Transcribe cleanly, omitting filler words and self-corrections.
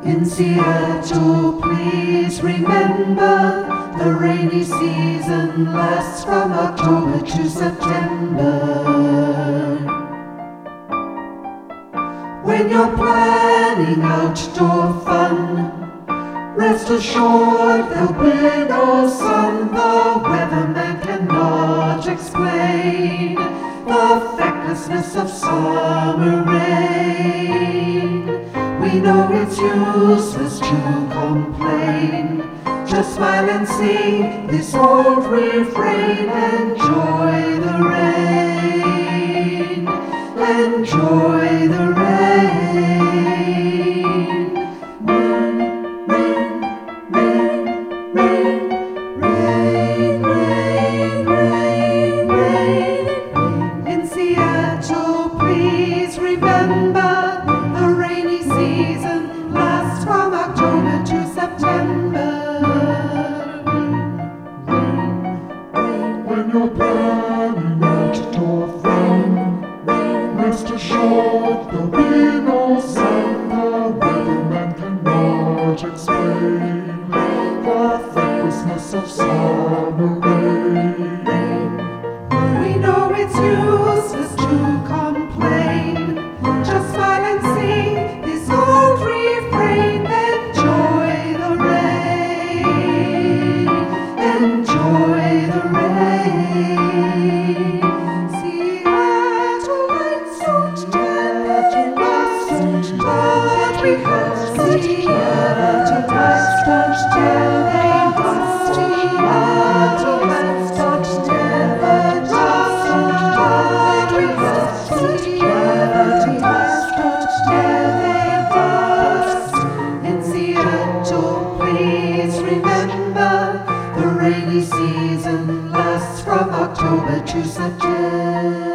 In Seattle, please remember, the rainy season lasts from October to September. When you're planning outdoor fun, rest assured there'll be no sun. The weatherman cannot explain the fecklessness of summer rain. We know it's useless to complain. Just smile and sing this old refrain. Enjoy the rain. Enjoy the rain. Rain, rain, rain, rain, rain, rain, rain, rain. In Seattle, please remember, the rainy season lasts from October to September. When you're planning outdoor fun, rest assured there'll be no sun. The weatherman cannot explain the fecklessness of summer rain. We know it's useless to complain. Just smile and sing this old refrain. Enjoy the rain. Enjoy the rain. Seattle lights don't tell us, but we have Seattle lights don't tell us. Seattle lights don't tell us, but we have Seattle lights don't tell us. In Seattle, please remember, the rainy season lasts from October to September.